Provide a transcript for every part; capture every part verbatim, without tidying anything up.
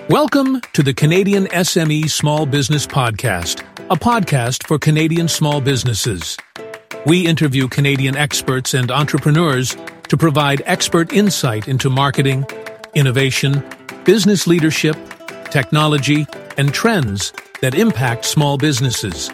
Welcome to the Canadian S M E Small Business Podcast, a podcast for Canadian small businesses. We interview Canadian experts and entrepreneurs to provide expert insight into marketing, innovation, business leadership, technology, and trends that impact small businesses.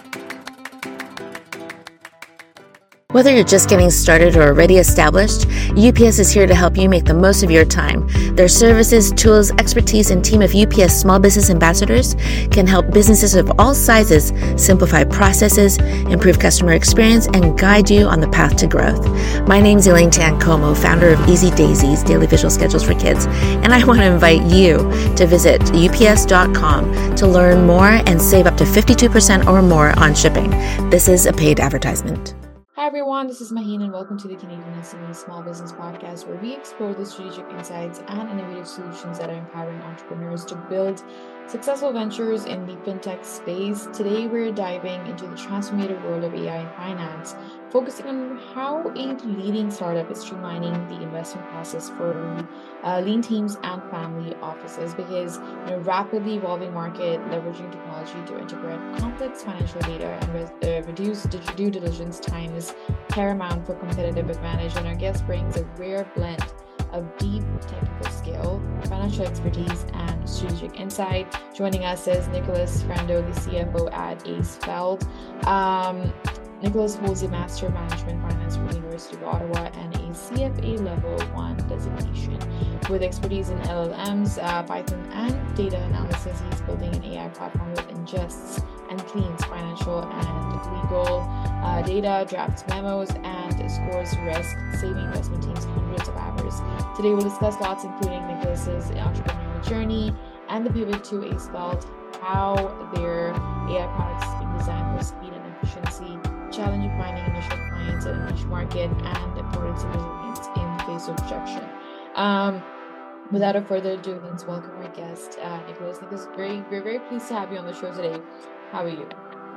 Whether you're just getting started or already established, U P S is here to help you make the most of your time. Their services, tools, expertise, and team of U P S small business ambassadors can help businesses of all sizes simplify processes, improve customer experience, and guide you on the path to growth. My name is Elaine Tancomo, founder of Easy Daisies, Daily Visual Schedules for Kids, and I want to invite you to visit U P S dot com to learn more and save up to fifty-two percent or more on shipping. This is a paid advertisement. Hi everyone, this is Maheen and welcome to the Canadian S M E Small Business Podcast, where we explore the strategic insights and innovative solutions that are empowering entrepreneurs to build successful ventures in the fintech space. Today we're diving into the transformative world of A I in finance, focusing on how a leading startup is streamlining the investment process for uh, lean teams and family offices, because in a rapidly evolving market, leveraging technology to integrate complex financial data and re- uh, reduce due diligence time is paramount for competitive advantage. And our guest brings a rare blend of deep technical skill, financial expertise, and strategic insight. Joining us is Nicholas Frando, the C F O at Acefeld. Um, Nicholas holds a Master of Management Finance from the University of Ottawa and a C F A Level one designation. With expertise in L L Ms, uh, Python, and data analysis, he's building an A I platform that ingests and cleans financial and legal uh, data, drafts memos, and scores risk, saving investment teams hundreds of hours. Today we'll discuss lots, including Nicholas's entrepreneurial journey and the pivot to Acefeld, how their A I products is being designed for speed and efficiency, challenge of finding initial clients in a niche market, and the importance of resilience in the face of rejection. Um, without a further ado, let's welcome our guest, uh, Nicholas. Nicholas, very, we're very pleased to have you on the show today. How are you?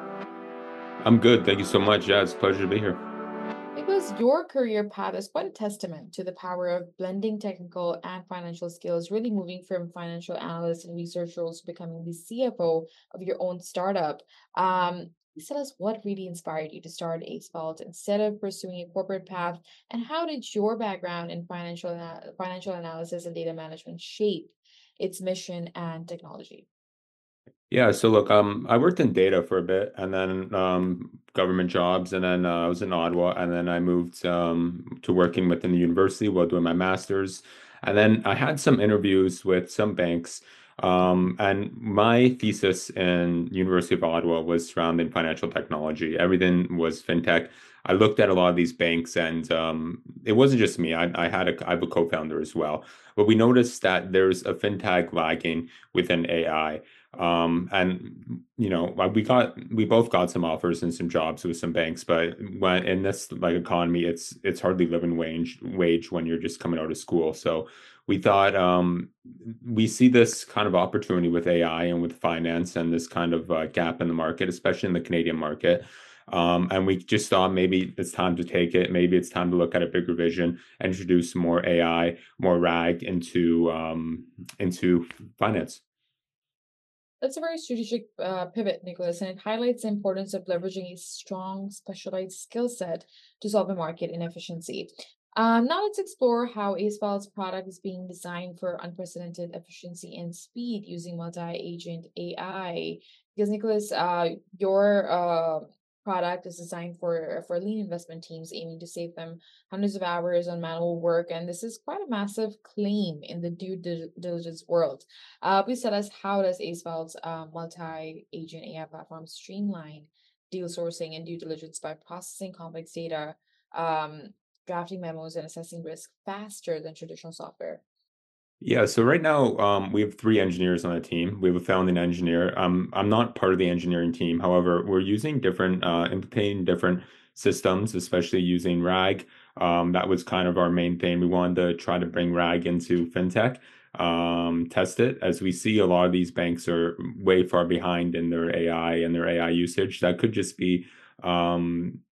I'm good. Thank you so much. Yeah, it's a pleasure to be here. Nicholas, your career path is quite a testament to the power of blending technical and financial skills, really moving from financial analyst and research roles to becoming the C F O of your own startup. Um, Please tell us what really inspired you to start Acefeld instead of pursuing a corporate path, and how did your background in financial ana- financial analysis and data management shape its mission and technology? Yeah, so look, um, I worked in data for a bit, and then um, government jobs, and then uh, I was in Ottawa, and then I moved um, to working within the university while doing my master's, and then I had some interviews with some banks, um, and my thesis in University of Ottawa was surrounding financial technology. Everything was fintech. I looked at a lot of these banks, and um, it wasn't just me. I, I had a I have a co-founder as well, but we noticed that there's a fintech lagging within A I. Um, and you know, like, we got we both got some offers and some jobs with some banks, but when in this like economy, it's it's hardly living wage wage when you're just coming out of school. So we thought um, we see this kind of opportunity with A I and with finance and this kind of uh, gap in the market, especially in the Canadian market. Um, and we just thought maybe it's time to take it. Maybe it's time to look at a bigger vision and introduce more A I, more RAG into um, into finance. That's a very strategic uh, pivot, Nicholas, and it highlights the importance of leveraging a strong, specialized skill set to solve a market inefficiency. Um, now let's explore how Acefeld's product is being designed for unprecedented efficiency and speed using multi-agent A I. Because Nicholas, uh, your uh, product is designed for for lean investment teams, aiming to save them hundreds of hours on manual work, and this is quite a massive claim in the due dil- diligence world. Uh, please tell us, how does Acefeld's uh, multi-agent A I platform streamline deal sourcing and due diligence by processing complex data, um, drafting memos, and assessing risk faster than traditional software? Yeah, so right now um, we have three engineers on the team. We have a founding engineer. Um, I'm not part of the engineering team. However, we're using different, uh, implementing different systems, especially using RAG. Um, that was kind of our main thing. We wanted to try to bring RAG into fintech, um, test it, as we see a lot of these banks are way far behind in their A I and their A I usage. That could just be um,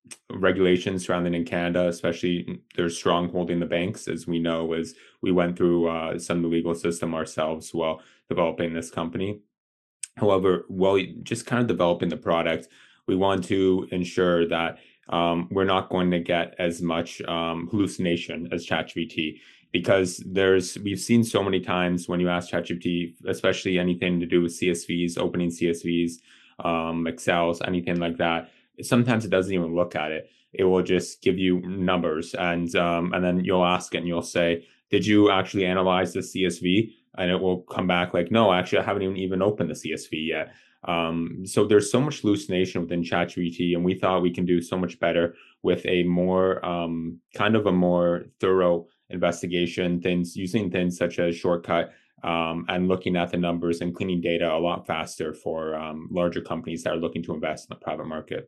regulations surrounding in Canada, especially their stronghold in the banks, as we know, as we went through uh, some of the legal system ourselves while developing this company. However, while just kind of developing the product, we want to ensure that um, we're not going to get as much um, hallucination as ChatGPT, because there's we've seen so many times when you ask ChatGPT, especially anything to do with C S Vs, opening C S Vs, um, Excels, anything like that. Sometimes it doesn't even look at it. It will just give you numbers, and um, and then you'll ask it, and you'll say, "Did you actually analyze the C S V?" And it will come back like, "No, actually, I haven't even even opened the C S V yet." Um, so there's so much hallucination within ChatGPT, and we thought we can do so much better with a more um, kind of a more thorough investigation, things using things such as Shortcut, um, and looking at the numbers and cleaning data a lot faster for um, larger companies that are looking to invest in the private market.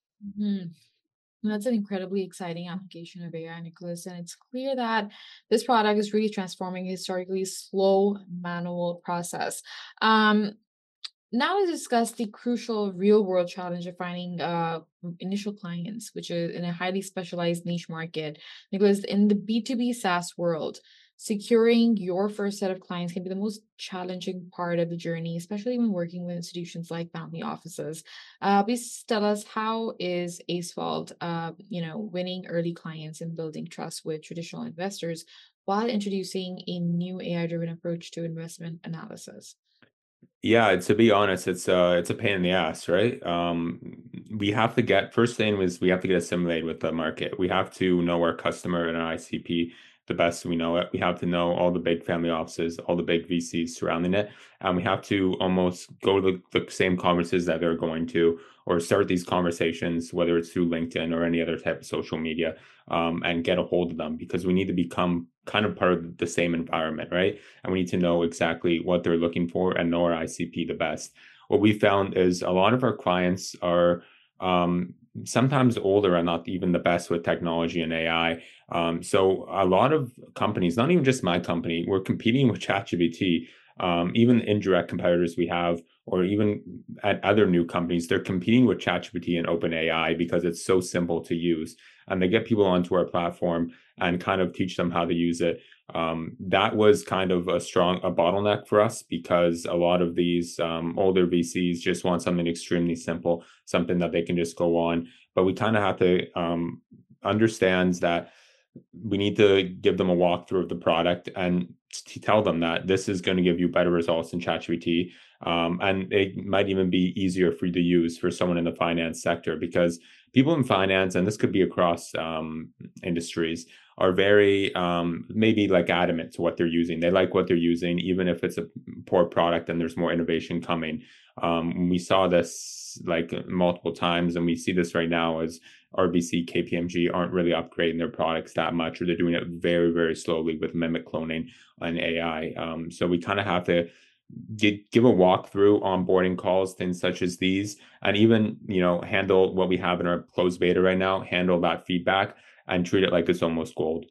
Mhm. That's an incredibly exciting application of A I, Nicholas, and it's clear that this product is really transforming a historically slow manual process. Um, Now let's discuss the crucial real world challenge of finding uh, initial clients, which is in a highly specialized niche market. Because in the B two B SaaS world, securing your first set of clients can be the most challenging part of the journey, especially when working with institutions like family offices. Uh, please tell us, how is Asphalt, uh, you know, winning early clients and building trust with traditional investors while introducing a new A I-driven approach to investment analysis? Yeah, to be honest, it's uh it's a pain in the ass, right? Um, we have to get first thing was we have to get assimilated with the market. We have to know our customer and our I C P the best we know it. We have to know all the big family offices, all the big V Cs surrounding it, and we have to almost go to the, the same conferences that they're going to, or start these conversations, whether it's through LinkedIn or any other type of social media, um, and get a hold of them, because we need to become kind of part of the same environment, right? And we need to know exactly what they're looking for and know our I C P the best. What we found is a lot of our clients are um, sometimes older and not even the best with technology and A I. Um, so a lot of companies, not even just my company, we're competing with ChatGPT. Um, even indirect competitors we have, or even at other new companies, they're competing with ChatGPT and OpenAI because it's so simple to use. And they get people onto our platform and kind of teach them how to use it. Um, that was kind of a strong a bottleneck for us, because a lot of these um, older V Cs just want something extremely simple, something that they can just go on. But we kind of have to um, understand that we need to give them a walkthrough of the product and to tell them that this is going to give you better results in ChatGPT. Um, and it might even be easier for you to use for someone in the finance sector, because people in finance, and this could be across um, industries, are very um, maybe like adamant to what they're using. They like what they're using, even if it's a poor product and there's more innovation coming. Um, we saw this like multiple times, and we see this right now as R B C, K P M G aren't really upgrading their products that much, or they're doing it very, very slowly with mimic cloning and A I. Um, so we kind of have to get, give a walkthrough onboarding calls, things such as these, and even, you know, handle what we have in our closed beta right now, handle that feedback and treat it like it's almost gold.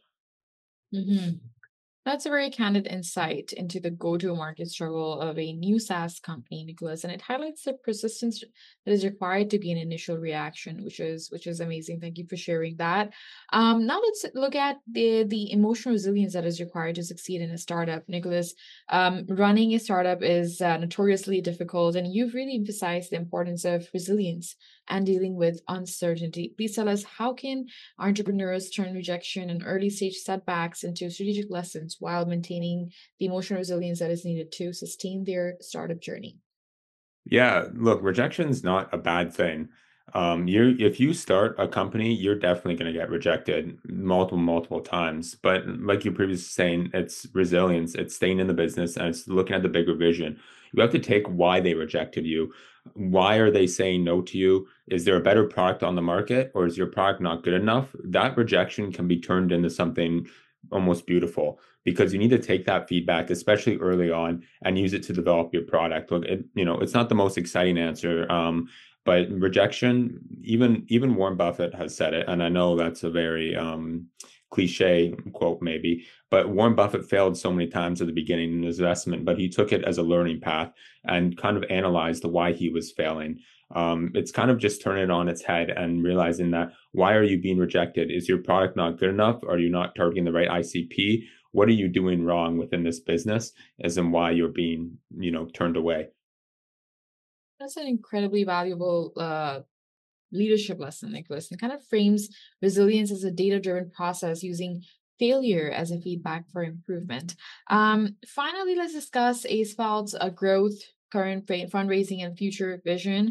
Hmm. That's a very candid insight into the go-to-market struggle of a new SaaS company, Nicholas, and it highlights the persistence that is required to be an initial reaction, which is which is amazing. Thank you for sharing that. Um, now let's look at the the emotional resilience that is required to succeed in a startup, Nicholas. Um, running a startup is uh, notoriously difficult, and you've really emphasized the importance of resilience and dealing with uncertainty. Please tell us, how can entrepreneurs turn rejection and early stage setbacks into strategic lessons while maintaining the emotional resilience that is needed to sustain their startup journey? Yeah, look, rejection's not a bad thing. Um, you if you start a company, you're definitely going to get rejected multiple, multiple times. But like you previously saying, it's resilience, it's staying in the business, and it's looking at the bigger vision. You have to take why they rejected you. Why are they saying no to you? Is there a better product on the market, or is your product not good enough? That rejection can be turned into something almost beautiful, because you need to take that feedback, especially early on, and use it to develop your product. Look, it, you know, it's not the most exciting answer, um, but rejection, even even Warren Buffett has said it, and I know that's a very um, cliche quote maybe, but Warren Buffett failed so many times at the beginning in his investment, but he took it as a learning path and kind of analyzed why he was failing. Um, it's kind of just turning it on its head and realizing that, why are you being rejected? Is your product not good enough? Are you not targeting the right I C P? What are you doing wrong within this business, as in why you're being, you know, turned away? That's an incredibly valuable uh, leadership lesson, Nicholas, and kind of frames resilience as a data-driven process using failure as a feedback for improvement. Um, finally, let's discuss Acefalt's uh, growth, current fundraising, and future vision.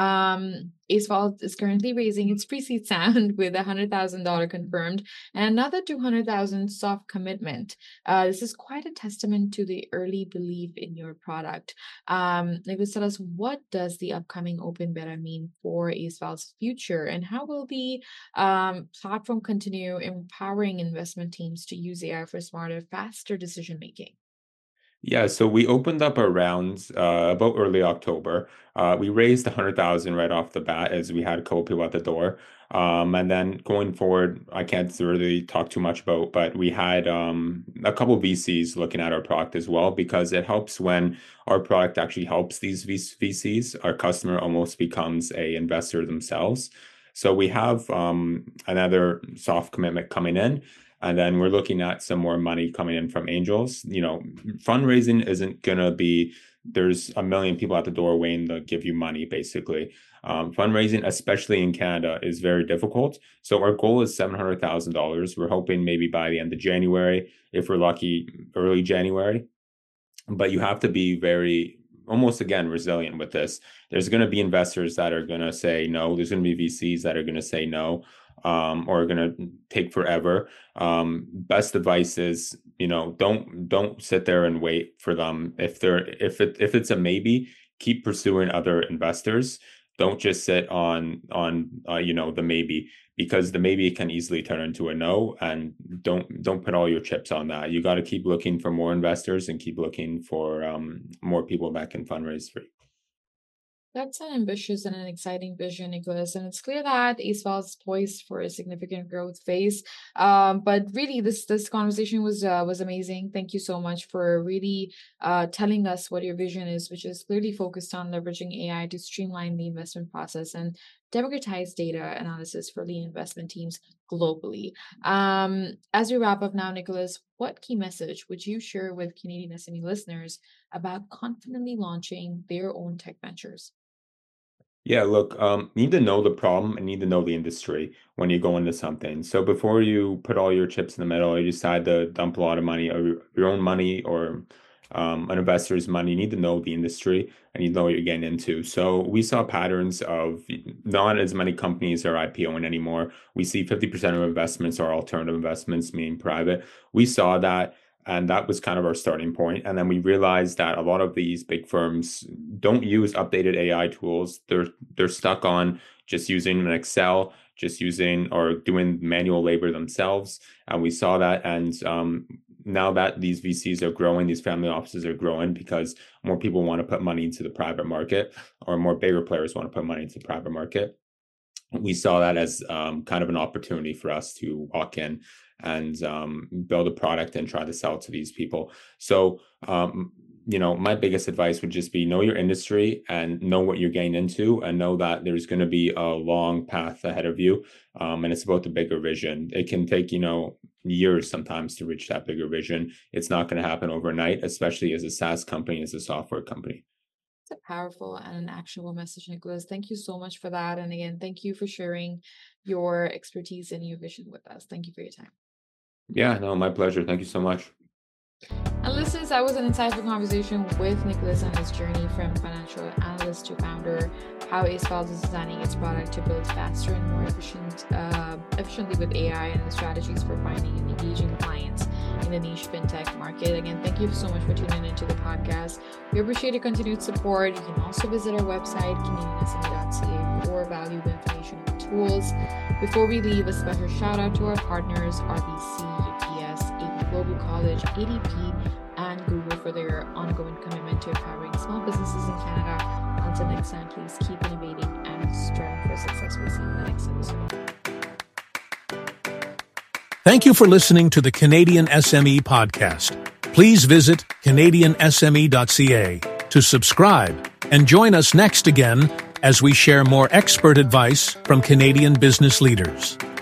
Um, Acefalt is currently raising its pre-seed round with one hundred thousand dollars confirmed and another two hundred thousand dollars soft commitment. Uh, this is quite a testament to the early belief in your product. Um, Nicholas, tell us, what does the upcoming open beta mean for Acefalt's future, and how will the um, platform continue empowering investment teams to use A I for smarter, faster decision making? Yeah, so we opened up our rounds uh, about early October. Uh, we raised one hundred thousand right off the bat, as we had a couple people at the door. Um, and then going forward, I can't really talk too much about, but we had um, a couple V Cs looking at our product as well, because it helps when our product actually helps these V Cs. Our customer almost becomes a investor themselves. So we have um, another soft commitment coming in. And then we're looking at some more money coming in from angels. You know, fundraising isn't going to be, there's a million people at the door waiting to give you money, basically. Um, fundraising, especially in Canada, is very difficult. So our goal is seven hundred thousand dollars. We're hoping maybe by the end of January, if we're lucky, early January. But you have to be very, almost again, resilient with this. There's going to be investors that are going to say no. There's going to be V Cs that are going to say no. Um, or going to take forever. Um, best advice is, you know, don't don't sit there and wait for them. If they're if it if it's a maybe, keep pursuing other investors. Don't just sit on on uh, you know, the maybe, because the maybe can easily turn into a no. And don't don't put all your chips on that. You got to keep looking for more investors and keep looking for um, more people that can fundraise for you. That's an ambitious and an exciting vision, Nicholas, and it's clear that Acefalt is poised for a significant growth phase. Um, but really, this this conversation was uh, was amazing. Thank you so much for really uh, telling us what your vision is, which is clearly focused on leveraging A I to streamline the investment process and democratize data analysis for lean investment teams globally. Um, as we wrap up now, Nicholas, what key message would you share with Canadian S M E listeners about confidently launching their own tech ventures? Yeah, look, um, you need to know the problem and need to know the industry when you go into something. So before you put all your chips in the middle, or you decide to dump a lot of money, or your your own money, or um, an investor's money, you need to know the industry and you know what you're getting into. So we saw patterns of not as many companies are IPOing anymore. We see fifty percent of investments are alternative investments, meaning private. We saw that. And that was kind of our starting point. And then we realized that a lot of these big firms don't use updated A I tools. They're they're stuck on just using an Excel, just using or doing manual labor themselves. And we saw that. And um, now that these V Cs are growing, these family offices are growing because more people want to put money into the private market, or more bigger players want to put money into the private market. We saw that as um, kind of an opportunity for us to walk in and um, build a product and try to sell to these people. So, um, you know, my biggest advice would just be know your industry and know what you're getting into, and know that there's going to be a long path ahead of you. Um, and it's about the bigger vision. It can take, you know, years sometimes to reach that bigger vision. It's not going to happen overnight, especially as a SaaS company, as a software company. It's a powerful and an actionable message, Nicholas. Thank you so much for that. And again, thank you for sharing your expertise and your vision with us. Thank you for your time. Yeah, no, my pleasure. Thank you so much. And listeners, that was an insightful conversation with Nicholas on his journey from financial analyst to founder, how Acefalt is designing its product to build faster and more efficient, uh, efficiently with A I, and the strategies for finding and engaging clients in the niche fintech market. Again, thank you so much for tuning into the podcast. We appreciate your continued support. You can also visit our website, canadian s m e dot c a, for valuable information and tools. Before we leave, a special shout out to our partners, R B C, U P S, A P Global College, A D P, and Google for their ongoing commitment to empowering small businesses in Canada. Until next time, please keep innovating and strive for success. We'll see you in the next episode. Thank you for listening to the Canadian S M E Podcast. Please visit canadian s m e dot c a to subscribe and join us next again as we share more expert advice from Canadian business leaders.